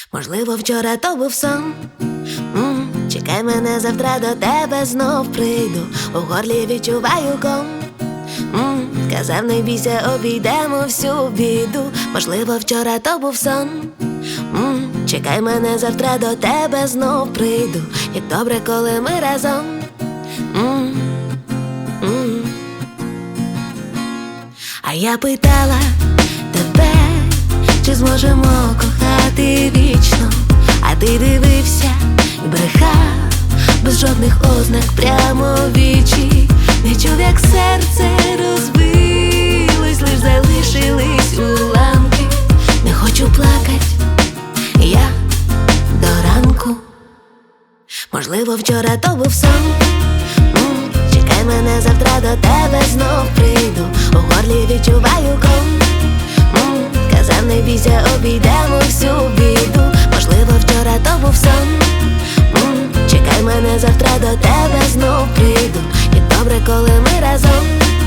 Можливо, вчора то був сон. Чекай мене, завтра до тебе знов прийду. У горлі відчуваю ком. Казав, не бійся, обійдемо всю біду. Можливо, вчора то був сон. Чекай мене, завтра до тебе знов прийду. Як добре, коли ми разом. А я питала тебе, чи зможемо кохати вічно. А ти дивився і брехав, без жодних ознак прямо в вічі. Не чув, як серце розбилось, лиш залишились уламки. Не хочу плакать я до ранку. Можливо, вчора то був сон. Чекай мене, завтра до тебе знов прийду. У горлі відчуваю ком. Казав, не бійся, обійдемо всю біду. Можливо, вчора то був сон. Чекай мене, завтра до тебе знов прийду. Як добре, коли ми разом.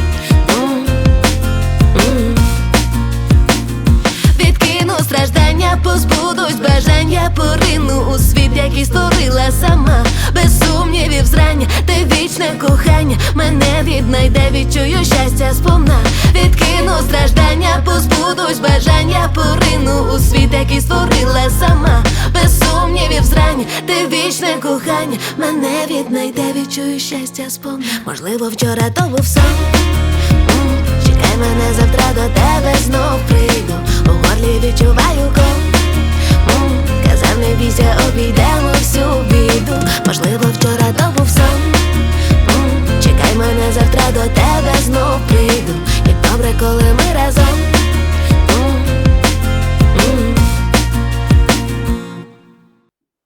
Відкину страждання, позбудусь бажання, порину у світ, який створила сама. Без сумнівів зрання, те вічне кохання мене віднайде, відчую щастя сповна. Відкину страждання, позбудусь бажання, порину у світ, який створила сама. Без сумнівів зрання, те вічне кохання мене віднайде, відчую щастя сповна. Можливо, вчора то був сон. Чекай мене, завтра до тебе знов прийду. У горлі відчуваю ком.